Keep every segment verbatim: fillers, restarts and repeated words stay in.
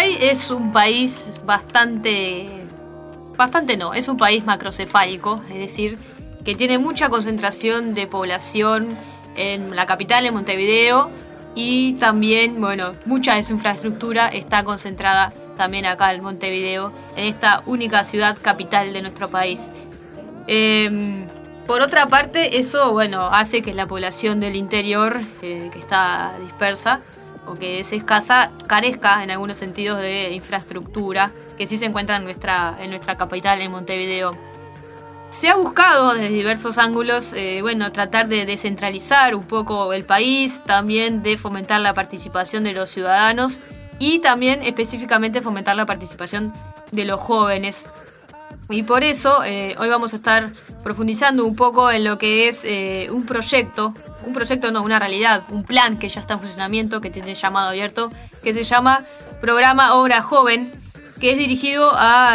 Uruguay es un país bastante, bastante no, es un país macrocefálico, es decir, que tiene mucha concentración de población en la capital, en Montevideo, y también, bueno, mucha de su infraestructura está concentrada también acá en Montevideo, en esta única ciudad capital de nuestro país. Eh, por otra parte, eso, bueno, hace que la población del interior, eh, que está dispersa, o que es escasa, carezca en algunos sentidos de infraestructura que sí se encuentra en nuestra, en nuestra capital, en Montevideo. Se ha buscado desde diversos ángulos, eh, bueno, tratar de descentralizar un poco el país, también de fomentar la participación de los ciudadanos y también específicamente fomentar la participación de los jóvenes. Y por eso eh, hoy vamos a estar profundizando un poco en lo que es eh, un proyecto, un proyecto no, una realidad, un plan que ya está en funcionamiento, que tiene llamado abierto, que se llama Programa Obra Joven, que es dirigido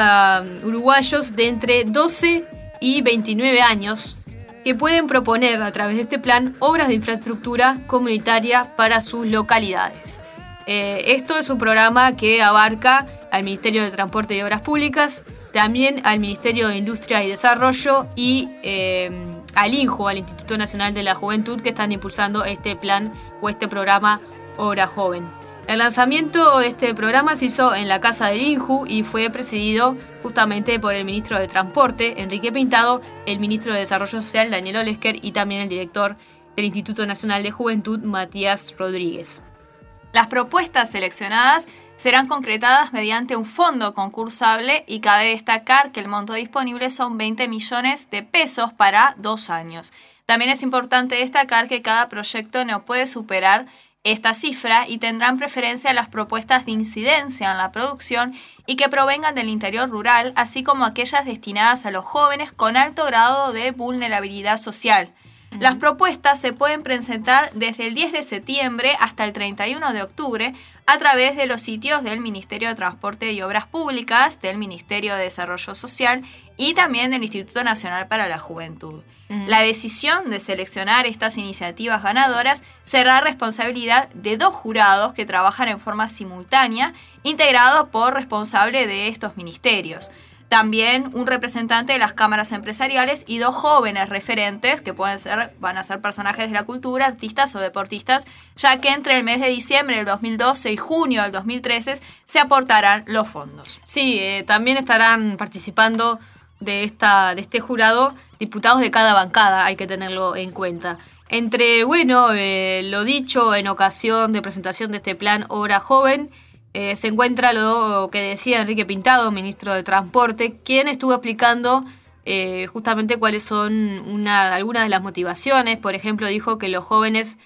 a uh, uruguayos de entre doce y veintinueve años, que pueden proponer a través de este plan obras de infraestructura comunitaria para sus localidades. Eh, esto es un programa que abarca al Ministerio de Transporte y Obras Públicas, también al Ministerio de Industria y Desarrollo y eh, al INJU, al Instituto Nacional de la Juventud, que están impulsando este plan o este programa Obra Joven. El lanzamiento de este programa se hizo en la casa del INJU y fue presidido justamente por el ministro de Transporte, Enrique Pintado, el ministro de Desarrollo Social, Daniel Olesker, y también el director del Instituto Nacional de Juventud, Matías Rodríguez. Las propuestas seleccionadas serán concretadas mediante un fondo concursable y cabe destacar que el monto disponible son veinte millones de pesos para dos años. También es importante destacar que cada proyecto no puede superar esta cifra y tendrán preferencia las propuestas de incidencia en la producción y que provengan del interior rural, así como aquellas destinadas a los jóvenes con alto grado de vulnerabilidad social. Las propuestas se pueden presentar desde el diez de septiembre hasta el treinta y uno de octubre a través de los sitios del Ministerio de Transporte y Obras Públicas, del Ministerio de Desarrollo Social y también del Instituto Nacional para la Juventud. Uh-huh. La decisión de seleccionar estas iniciativas ganadoras será responsabilidad de dos jurados que trabajan en forma simultánea, integrados por responsables de estos ministerios. También un representante de las cámaras empresariales y dos jóvenes referentes que pueden ser, van a ser personajes de la cultura, artistas o deportistas, ya que entre el mes de diciembre del dos mil doce y junio del dos mil trece se aportarán los fondos. Sí, eh, también estarán participando de, esta, de este jurado diputados de cada bancada, hay que tenerlo en cuenta. Entre, bueno, eh, lo dicho en ocasión de presentación de este plan Obra Joven, Eh, se encuentra lo que decía Enrique Pintado, ministro de Transporte, quien estuvo explicando eh, justamente cuáles son una, algunas de las motivaciones. Por ejemplo, dijo que los jóvenes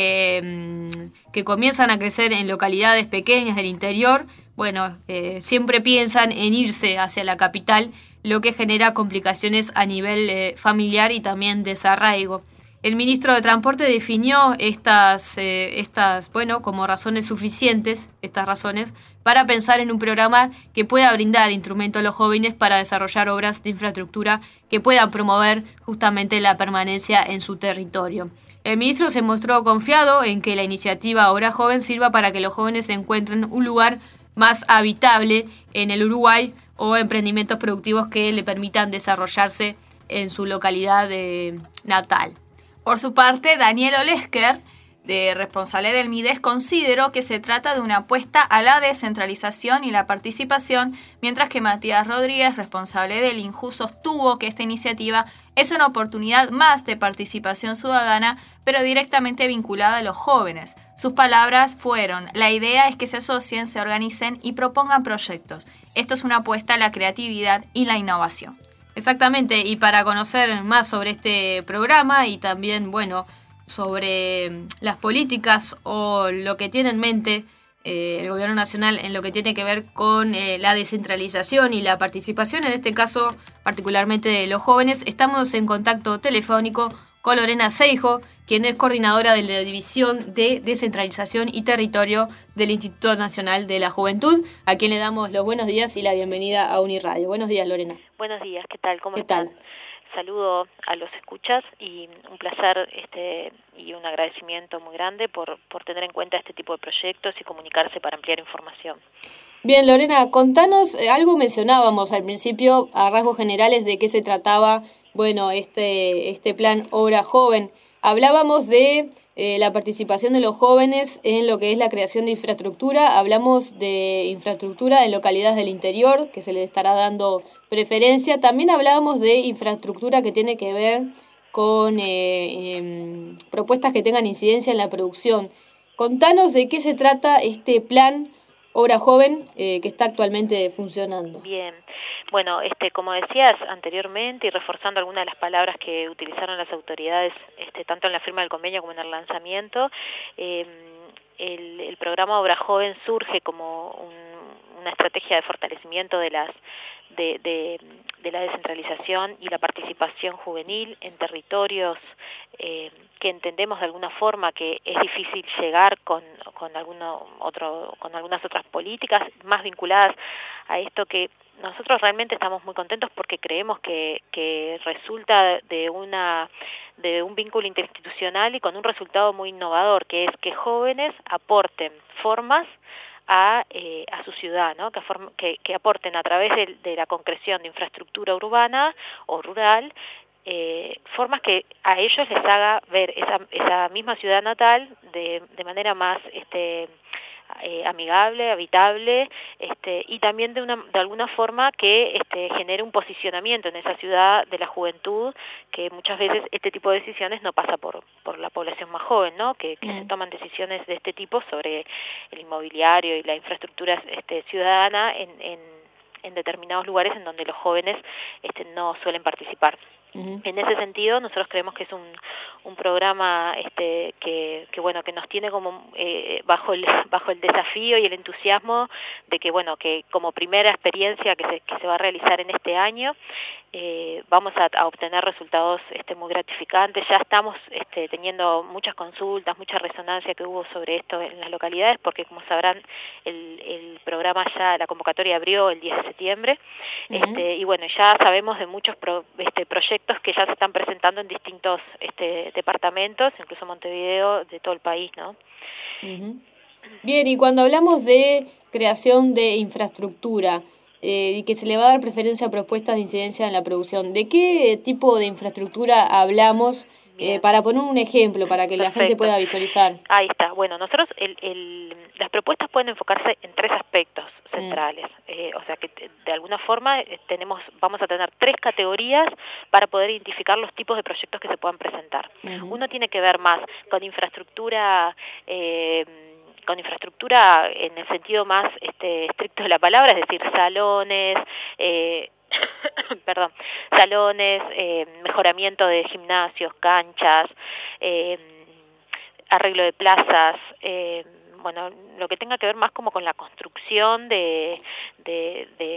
eh, que comienzan a crecer en localidades pequeñas del interior, bueno, eh, siempre piensan en irse hacia la capital, lo que genera complicaciones a nivel eh, familiar y también desarraigo. El ministro de Transporte definió estas, eh, estas, bueno, como razones suficientes, estas razones, para pensar en un programa que pueda brindar instrumentos a los jóvenes para desarrollar obras de infraestructura que puedan promover justamente la permanencia en su territorio. El ministro se mostró confiado en que la iniciativa Obra Joven sirva para que los jóvenes encuentren un lugar más habitable en el Uruguay o emprendimientos productivos que le permitan desarrollarse en su localidad eh, natal. Por su parte, Daniel Olesker, de responsable del MIDES, consideró que se trata de una apuesta a la descentralización y la participación, mientras que Matías Rodríguez, responsable del INJU, sostuvo que esta iniciativa es una oportunidad más de participación ciudadana, pero directamente vinculada a los jóvenes. Sus palabras fueron: la idea es que se asocien, se organicen y propongan proyectos. Esto es una apuesta a la creatividad y la innovación. Exactamente, y para conocer más sobre este programa y también, bueno, sobre las políticas o lo que tiene en mente eh, el Gobierno Nacional en lo que tiene que ver con eh, la descentralización y la participación, en este caso particularmente de los jóvenes, estamos en contacto telefónico con Lorena Seijo, quien es coordinadora de la División de Descentralización y Territorio del Instituto Nacional de la Juventud, a quien le damos los buenos días y la bienvenida a Uniradio. Buenos días, Lorena. Buenos días, ¿qué tal? ¿Cómo ¿Qué están? tal? saludo a los escuchas y un placer este, y un agradecimiento muy grande por, por tener en cuenta este tipo de proyectos y comunicarse para ampliar información. Bien, Lorena, contanos, eh, algo mencionábamos al principio a rasgos generales de qué se trataba, bueno, este, este plan Obra Joven. Hablábamos de eh, la participación de los jóvenes en lo que es la creación de infraestructura, hablamos de infraestructura en localidades del interior, que se les estará dando preferencia. También hablábamos de infraestructura que tiene que ver con eh, eh, propuestas que tengan incidencia en la producción. Contanos de qué se trata este plan Obra Joven eh, que está actualmente funcionando. Bien, bueno, este, como decías anteriormente y reforzando algunas de las palabras que utilizaron las autoridades, este, tanto en la firma del convenio como en el lanzamiento, eh, el, el programa Obra Joven surge como un, una estrategia de fortalecimiento de las de, de, de la descentralización y la participación juvenil en territorios eh, que entendemos de alguna forma que es difícil llegar con, con, alguno otro, con algunas otras políticas más vinculadas a esto que nosotros realmente estamos muy contentos porque creemos que, que resulta de una de un vínculo interinstitucional y con un resultado muy innovador, que es que jóvenes aporten formas a, eh, a su ciudad, ¿no? que, form, que, que aporten a través de, de la concreción de infraestructura urbana o rural, eh, formas que a ellos les haga ver esa, esa misma ciudad natal de, de manera más este, eh, amigable, habitable, este, y también de, una, de alguna forma que este, genere un posicionamiento en esa ciudad de la juventud, que muchas veces este tipo de decisiones no pasa por, por la población más joven, ¿no? que, que mm. se toman decisiones de este tipo sobre el inmobiliario y la infraestructura este, ciudadana en, en, en determinados lugares en donde los jóvenes este, no suelen participar. Uh-huh. En ese sentido, nosotros creemos que es un, un programa este, que, que bueno que nos tiene como eh, bajo el bajo el desafío y el entusiasmo de que bueno que como primera experiencia que se que se va a realizar en este año eh, vamos a, a obtener resultados este, muy gratificantes. Ya estamos este, teniendo muchas consultas, mucha resonancia que hubo sobre esto en las localidades, porque como sabrán el, el programa ya la convocatoria abrió el diez de septiembre. Uh-huh. este, y bueno ya sabemos de muchos pro, este, proyectos que ya se están presentando en distintos este, departamentos, incluso Montevideo, de todo el país, ¿no? Uh-huh. Bien, y cuando hablamos de creación de infraestructura eh, y que se le va a dar preferencia a propuestas de incidencia en la producción, ¿de qué tipo de infraestructura hablamos? Eh, para poner un ejemplo, para que Perfecto. La gente pueda visualizar. Ahí está. Bueno, nosotros el, el, las propuestas pueden enfocarse en tres aspectos centrales. Mm. Eh, o sea que de alguna forma eh, tenemos, vamos a tener tres categorías para poder identificar los tipos de proyectos que se puedan presentar. Uh-huh. Uno tiene que ver más con infraestructura eh, con infraestructura en el sentido más este, estricto de la palabra, es decir, salones, eh, perdón, salones, eh, mejoramiento de gimnasios, canchas, eh, arreglo de plazas, eh, bueno, lo que tenga que ver más como con la construcción de, de, de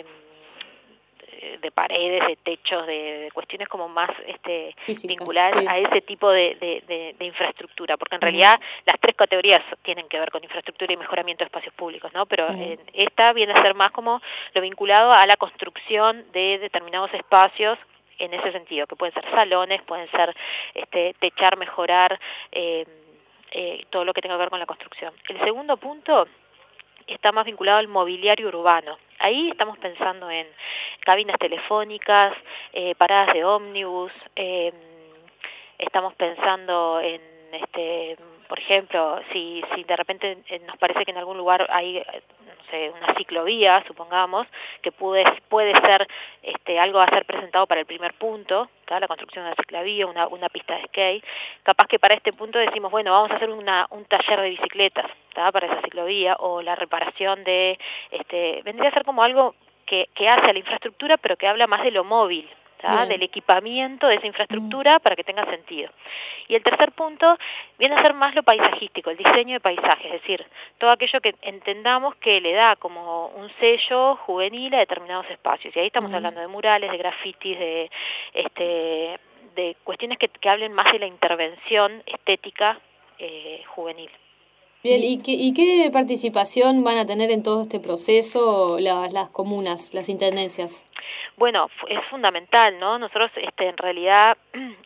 de paredes, de techos, de, de cuestiones como más este, Físicas, vinculadas sí. a ese tipo de, de, de, de infraestructura, porque en uh-huh. realidad las tres categorías tienen que ver con infraestructura y mejoramiento de espacios públicos, ¿no? Pero uh-huh. eh, esta viene a ser más como lo vinculado a la construcción de determinados espacios en ese sentido, que pueden ser salones, pueden ser este, techar, mejorar, eh, eh, todo lo que tenga que ver con la construcción. El segundo punto está más vinculado al mobiliario urbano. Ahí estamos pensando en cabinas telefónicas, eh, paradas de ómnibus, eh, estamos pensando en, este, por ejemplo, si, si de repente nos parece que en algún lugar hay, no sé, una ciclovía, supongamos, que puede, puede ser este, algo a ser presentado para el primer punto, ¿tá? La construcción de una ciclovía, una, una pista de skate, capaz que para este punto decimos, bueno, vamos a hacer una, un taller de bicicletas, ¿tá? Para esa ciclovía, o la reparación de, este, vendría a ser como algo que, que hace a la infraestructura, pero que habla más de lo móvil, ¿tá? Del equipamiento de esa infraestructura mm. para que tenga sentido. Y el tercer punto viene a ser más lo paisajístico, el diseño de paisajes, es decir, todo aquello que entendamos que le da como un sello juvenil a determinados espacios. Y ahí estamos mm. hablando de murales, de grafitis, de, este, de cuestiones que, que hablen más de la intervención estética eh, juvenil. Bien, ¿y qué, ¿y qué participación van a tener en todo este proceso las, las comunas, las intendencias? Bueno, es fundamental, ¿no? Nosotros este, en realidad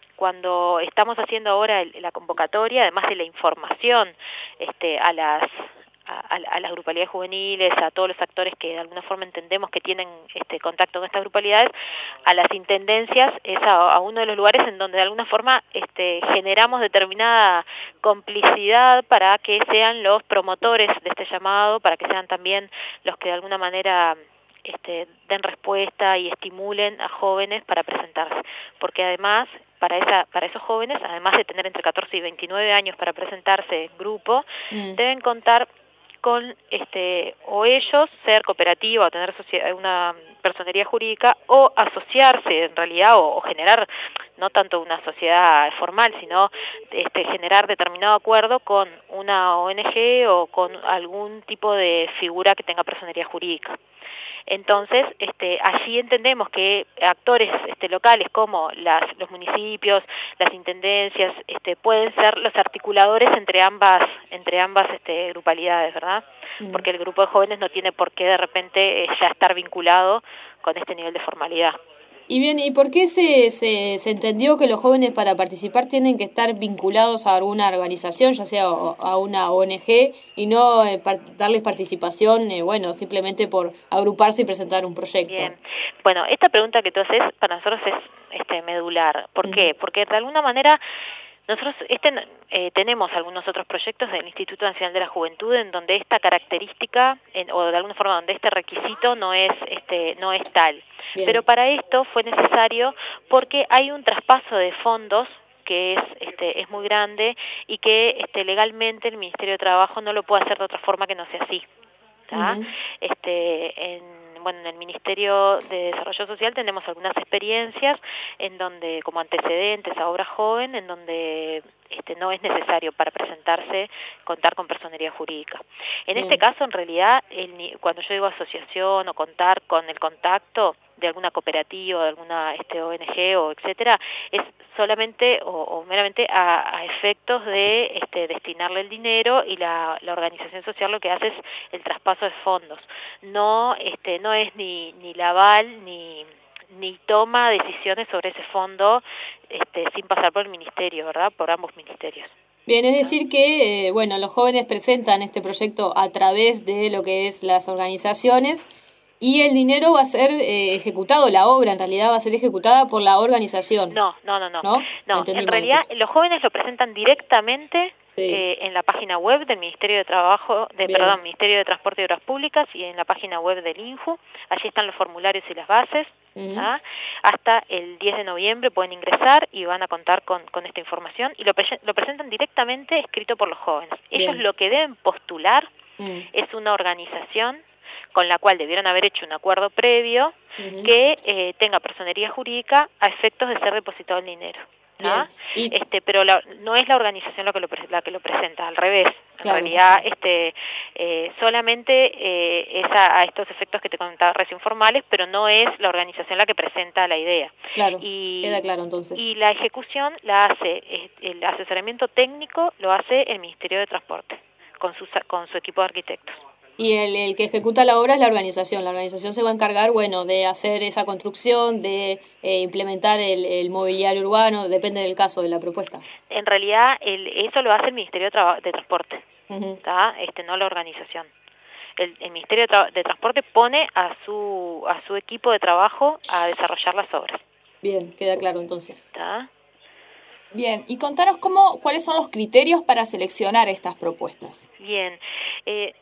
cuando estamos haciendo ahora el, la convocatoria, además de la información este, a las a, a las grupalidades juveniles, a todos los actores que de alguna forma entendemos que tienen este contacto con estas grupalidades, a las intendencias, es a, a uno de los lugares en donde de alguna forma este, generamos determinada complicidad para que sean los promotores de este llamado, para que sean también los que de alguna manera este, den respuesta y estimulen a jóvenes para presentarse, porque además para esa para esos jóvenes, además de tener entre catorce y veintinueve años para presentarse en grupo, mm. deben contar con este o ellos ser cooperativa o tener una personería jurídica o asociarse en realidad o, o generar no tanto una sociedad formal, sino este, generar determinado acuerdo con una O N G o con algún tipo de figura que tenga personería jurídica. Entonces, este, allí entendemos que actores este, locales como las, los municipios, las intendencias, este, pueden ser los articuladores entre ambas, entre ambas este, grupalidades, ¿verdad? Mm. Porque el grupo de jóvenes no tiene por qué de repente eh, ya estar vinculado con este nivel de formalidad. Y bien, ¿y por qué se, se, se entendió que los jóvenes para participar tienen que estar vinculados a alguna organización, ya sea a una O N G, y no eh, par darles participación, eh, bueno, simplemente por agruparse y presentar un proyecto? Bien, bueno, esta pregunta que tú haces para nosotros es este, medular. ¿Por uh-huh. qué? Porque de alguna manera nosotros este, eh, tenemos algunos otros proyectos del Instituto Nacional de la Juventud en donde esta característica, en, o de alguna forma donde este requisito no es, este, no es tal. Bien. Pero para esto fue necesario porque hay un traspaso de fondos que es, este, es muy grande y que este, legalmente el Ministerio de Trabajo no lo puede hacer de otra forma que no sea así. Uh-huh. este, en, bueno, en el Ministerio de Desarrollo Social tenemos algunas experiencias en donde, como antecedentes a obra joven, en donde este, no es necesario para presentarse contar con personería jurídica. En Bien. Este caso, en realidad, el, cuando yo digo asociación o contar con el contacto de alguna cooperativa, de alguna este, O N G o etcétera, es solamente o, o meramente a, a efectos de este, destinarle el dinero y la, la organización social lo que hace es el traspaso de fondos. No, este, no es ni, ni la aval ni ni toma decisiones sobre ese fondo este, sin pasar por el ministerio, ¿verdad? Por ambos ministerios. Bien, es decir que, eh, bueno, los jóvenes presentan este proyecto a través de lo que es las organizaciones y el dinero va a ser eh, ejecutado, la obra en realidad va a ser ejecutada por la organización. No, no, no, no. No, no en realidad entonces. Los jóvenes lo presentan directamente sí. eh, en la página web del Ministerio de Trabajo, de, perdón, Ministerio de Transporte y Obras Públicas y en la página web del INJU. Allí están los formularios y las bases. Uh-huh. ¿Ah? Hasta el diez de noviembre pueden ingresar y van a contar con, con esta información y lo, pre lo presentan directamente escrito por los jóvenes. Ellos Bien. Lo que deben postular uh-huh. es una organización con la cual debieron haber hecho un acuerdo previo uh-huh. que eh, tenga personería jurídica a efectos de ser depositado el dinero. ¿Ah? Y... Este, pero la, no es la organización la que lo, la que lo presenta, al revés. En claro, realidad, claro. este, eh, solamente eh, es a, a estos efectos que te comentaba recién formales, pero no es la organización la que presenta la idea. Claro, y, queda claro entonces. Y la ejecución la hace, el asesoramiento técnico lo hace el Ministerio de Transporte, con su, con su equipo de arquitectos. Y el, el que ejecuta la obra es la organización. La organización se va a encargar, bueno, de hacer esa construcción, de eh, implementar el, el mobiliario urbano, depende del caso de la propuesta. En realidad, el, eso lo hace el Ministerio de, de Transporte, uh-huh. este, no la organización. El, el Ministerio de, Tra de Transporte pone a su, a su equipo de trabajo a desarrollar las obras. Bien, queda claro entonces. ¿Está? Bien, y contanos cómo, cuáles son los criterios para seleccionar estas propuestas. Bien, eh,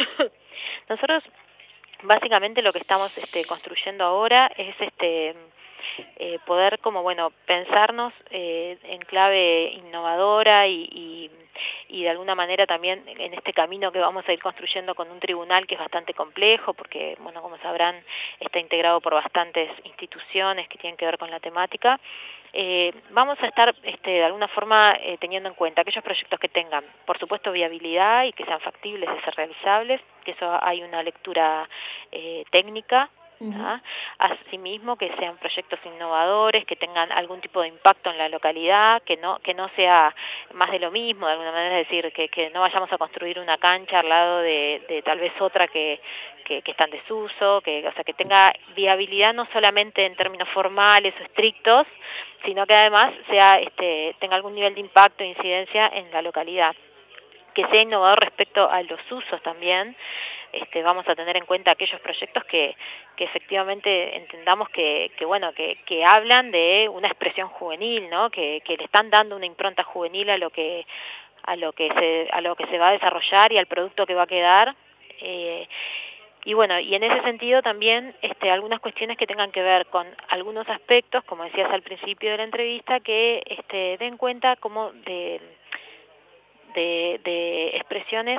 nosotros básicamente lo que estamos este, construyendo ahora es este eh, poder como bueno pensarnos eh, en clave innovadora y, y, y de alguna manera también en este camino que vamos a ir construyendo con un tribunal que es bastante complejo porque bueno como sabrán está integrado por bastantes instituciones que tienen que ver con la temática. Eh, vamos a estar este, de alguna forma eh, teniendo en cuenta aquellos proyectos que tengan, por supuesto, viabilidad y que sean factibles de ser realizables, que eso hay una lectura eh, técnica. Uh-huh. asimismo que sean proyectos innovadores, que tengan algún tipo de impacto en la localidad, que no que no sea más de lo mismo, de alguna manera, es decir, que, que no vayamos a construir una cancha al lado de, de tal vez otra que, que, que está en desuso, que, o sea, que tenga viabilidad no solamente en términos formales o estrictos, sino que además sea este, tenga algún nivel de impacto e incidencia en la localidad, que sea innovador respecto a los usos también. Este, vamos a tener en cuenta aquellos proyectos que, que efectivamente entendamos que, que bueno que, que hablan de una expresión juvenil, ¿no? que, que le están dando una impronta juvenil a lo que a lo que se a lo que se va a desarrollar y al producto que va a quedar. Eh, y bueno, y en ese sentido también este, algunas cuestiones que tengan que ver con algunos aspectos, como decías al principio de la entrevista, que este, den cuenta como de, de, de expresiones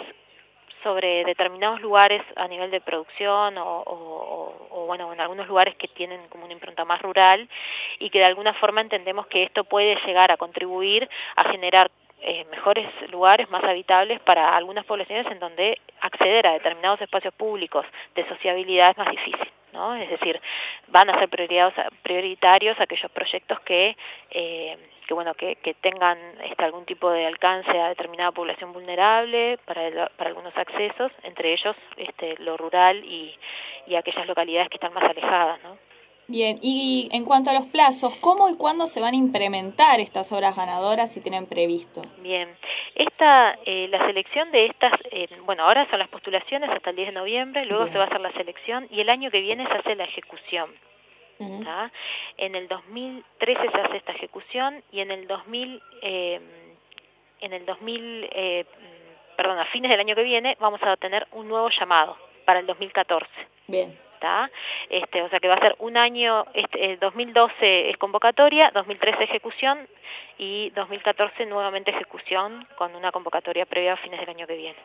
sobre determinados lugares a nivel de producción o, o, o, bueno, en algunos lugares que tienen como una impronta más rural y que de alguna forma entendemos que esto puede llegar a contribuir a generar eh, mejores lugares más habitables para algunas poblaciones en donde acceder a determinados espacios públicos de sociabilidad es más difícil, ¿no? Es decir, van a ser prioritarios aquellos proyectos que eh, que bueno que, que tengan este, algún tipo de alcance a determinada población vulnerable para, el, para algunos accesos, entre ellos este, lo rural y, y aquellas localidades que están más alejadas, ¿no? Bien, y en cuanto a los plazos, ¿cómo y cuándo se van a implementar estas obras ganadoras si tienen previsto? Bien, esta, eh, la selección de estas, eh, bueno, ahora son las postulaciones hasta el diez de noviembre, luego Bien. se va a hacer la selección y el año que viene se hace la ejecución. Uh-huh. ¿tá? En el dos mil trece se hace esta ejecución y en el dos mil, eh, en el dos mil, eh, perdón, a fines del año que viene vamos a tener un nuevo llamado para el dos mil catorce. Bien. ¿Tá? Este, o sea que va a ser un año, este, dos mil doce es convocatoria, dos mil trece ejecución y dos mil catorce nuevamente ejecución con una convocatoria previa a fines del año que viene.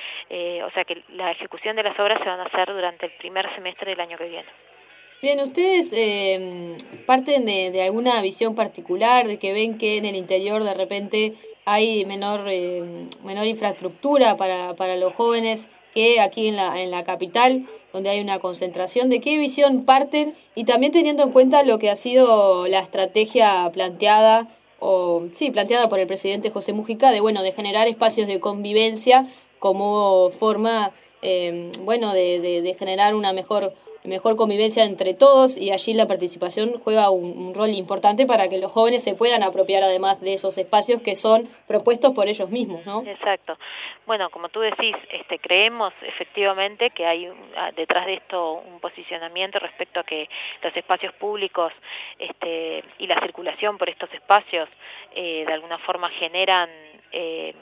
Eh, o sea que la ejecución de las obras se van a hacer durante el primer semestre del año que viene. Bien, ¿ustedes eh, parten de, de alguna visión particular, de que ven que en el interior de repente hay menor eh, menor infraestructura para, para los jóvenes que aquí en la, en la capital, donde hay una concentración? ¿De qué visión parten? Y también teniendo en cuenta lo que ha sido la estrategia planteada, o sí, planteada por el presidente José Mujica, de bueno de generar espacios de convivencia como forma eh, bueno de, de, de generar una mejor mejor convivencia entre todos, y allí la participación juega un, un rol importante para que los jóvenes se puedan apropiar además de esos espacios que son propuestos por ellos mismos, ¿no? Exacto. Bueno, como tú decís, este, creemos efectivamente que hay un, detrás de esto un posicionamiento respecto a que los espacios públicos este, y la circulación por estos espacios eh, de alguna forma generan eh,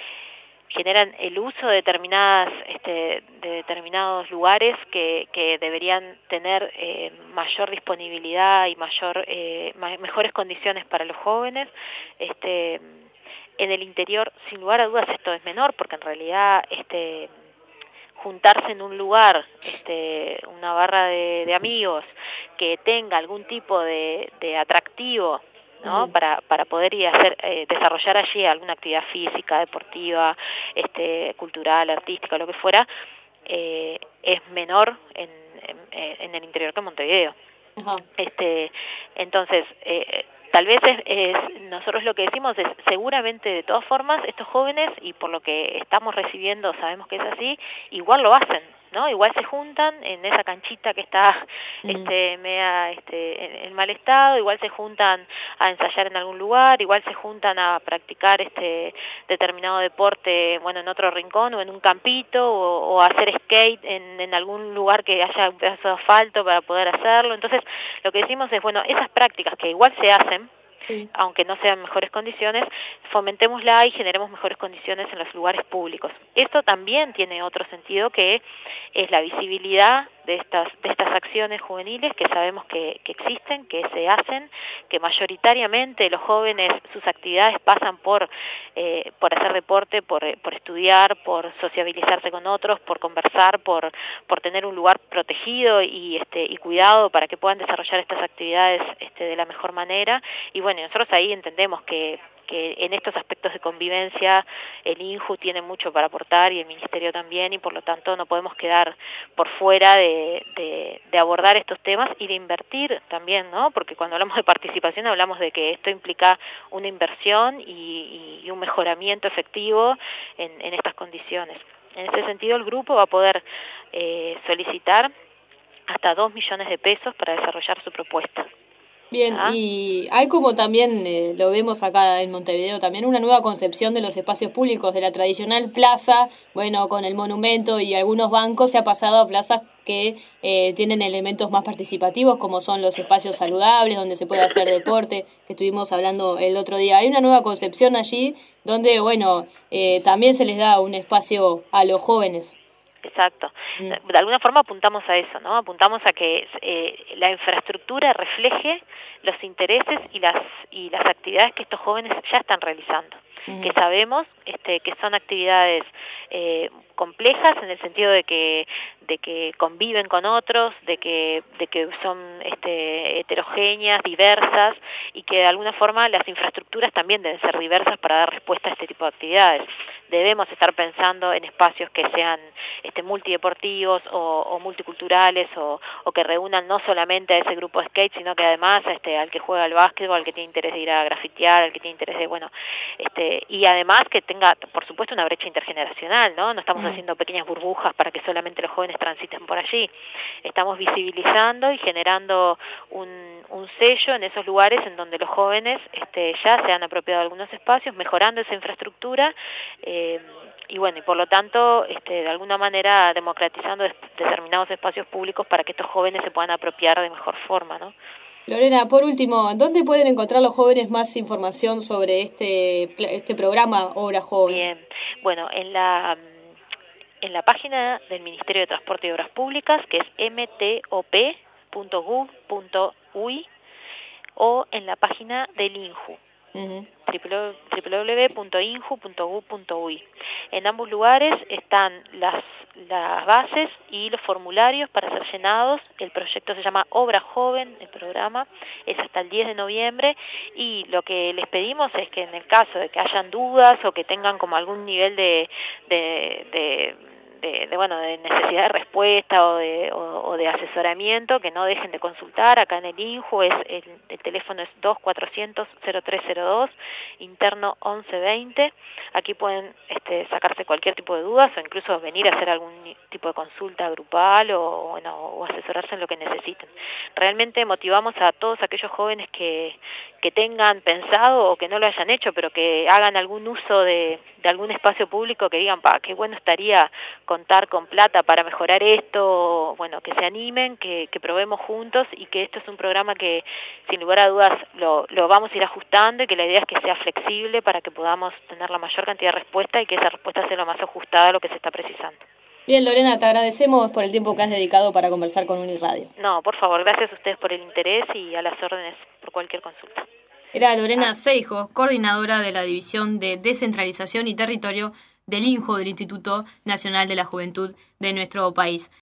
generan el uso de determinadas este, de determinados lugares que, que deberían tener eh, mayor disponibilidad y mayor eh, ma- mejores condiciones para los jóvenes. Este, en el interior, sin lugar a dudas, esto es menor, porque en realidad este, juntarse en un lugar, este, una barra de, de amigos que tenga algún tipo de, de atractivo, ¿no? Mm. Para, para poder ir a hacer, eh, desarrollar allí alguna actividad física, deportiva, este, cultural, artística, lo que fuera, eh, es menor en, en, en el interior que en Montevideo. Ajá. Este, entonces, eh, tal vez es, es, nosotros lo que decimos es, seguramente de todas formas, estos jóvenes, y por lo que estamos recibiendo sabemos que es así, igual lo hacen, ¿no? Igual se juntan en esa canchita que está este, media, este, en, en mal estado, igual se juntan a ensayar en algún lugar, igual se juntan a practicar este determinado deporte, bueno, en otro rincón o en un campito, o, o a hacer skate en, en algún lugar que haya un pedazo de asfalto para poder hacerlo. Entonces, lo que decimos es, bueno, esas prácticas que igual se hacen, sí, aunque no sean mejores condiciones, fomentémosla y generemos mejores condiciones en los lugares públicos. Esto también tiene otro sentido, que es la visibilidad de estas de estas acciones juveniles que sabemos que, que existen, que se hacen, que mayoritariamente los jóvenes, sus actividades pasan por eh, por hacer deporte, por, por estudiar, por sociabilizarse con otros, por conversar, por por tener un lugar protegido y este y cuidado para que puedan desarrollar estas actividades este, de la mejor manera. Y bueno, nosotros ahí entendemos que que en estos aspectos de convivencia el INJU tiene mucho para aportar y el Ministerio también, y por lo tanto no podemos quedar por fuera de, de, de abordar estos temas y de invertir también, ¿no? Porque cuando hablamos de participación hablamos de que esto implica una inversión y, y un mejoramiento efectivo en, en estas condiciones. En ese sentido, el grupo va a poder eh, solicitar hasta dos millones de pesos para desarrollar su propuesta. Bien, ¿Ah? y hay como también, eh, lo vemos acá en Montevideo, también una nueva concepción de los espacios públicos, de la tradicional plaza, bueno, con el monumento y algunos bancos, se ha pasado a plazas que eh, tienen elementos más participativos, como son los espacios saludables, donde se puede hacer deporte, que estuvimos hablando el otro día. Hay una nueva concepción allí, donde, bueno, eh, también se les da un espacio a los jóvenes. Exacto. Mm. De alguna forma apuntamos a eso, ¿no? Apuntamos a que eh, la infraestructura refleje los intereses y las y las actividades que estos jóvenes ya están realizando. Uh-huh. Que sabemos este, que son actividades eh, complejas en el sentido de que de que conviven con otros, de que de que son este, heterogéneas, diversas, y que de alguna forma las infraestructuras también deben ser diversas para dar respuesta a este tipo de actividades. Debemos estar pensando en espacios que sean este, multideportivos o, o multiculturales o, o que reúnan no solamente a ese grupo de skate, sino que además este, al que juega al básquetbol, al que tiene interés de ir a grafitear, al que tiene interés de, bueno, este, y además que tenga, por supuesto, una brecha intergeneracional, ¿no? No estamos mm. haciendo pequeñas burbujas para que solamente los jóvenes transiten por allí. Estamos visibilizando y generando un, un sello en esos lugares en donde los jóvenes este, ya se han apropiado de algunos espacios, mejorando esa infraestructura, eh, y bueno, y por lo tanto, este, de alguna manera democratizando determinados espacios públicos para que estos jóvenes se puedan apropiar de mejor forma, ¿no? Lorena, por último, ¿dónde pueden encontrar los jóvenes más información sobre este este programa Obra Joven? Bien, bueno, en la en la página del Ministerio de Transporte y Obras Públicas, que es m t o p punto gov punto u y, o en la página del INJU, uh-huh. w w w punto inju punto gov punto u y. En ambos lugares están las, las bases y los formularios para ser llenados. El proyecto se llama Obra Joven, el programa es hasta el diez de noviembre, y lo que les pedimos es que en el caso de que hayan dudas o que tengan como algún nivel de, de, de De, de bueno de necesidad de respuesta o de, o, o de asesoramiento, que no dejen de consultar. Acá en el INJU es el, el teléfono es dos cuatrocientos cero tres cero dos, interno once veinte. Aquí pueden este, sacarse cualquier tipo de dudas o incluso venir a hacer algún tipo de consulta grupal o, bueno, o asesorarse en lo que necesiten. Realmente motivamos a todos aquellos jóvenes que, que tengan pensado o que no lo hayan hecho, pero que hagan algún uso de, de algún espacio público, que digan, pa, qué bueno estaría contar con plata para mejorar esto, bueno, que se animen, que, que probemos juntos, y que esto es un programa que sin lugar a dudas lo, lo vamos a ir ajustando, y que la idea es que sea flexible para que podamos tener la mayor cantidad de respuesta y que esa respuesta sea lo más ajustada a lo que se está precisando. Bien, Lorena, te agradecemos por el tiempo que has dedicado para conversar con UniRadio. No, por favor, gracias a ustedes por el interés y a las órdenes por cualquier consulta. Era Lorena ah. Seijo, coordinadora de la División de Descentralización y Territorio del INJU, del Instituto Nacional de la Juventud de nuestro país.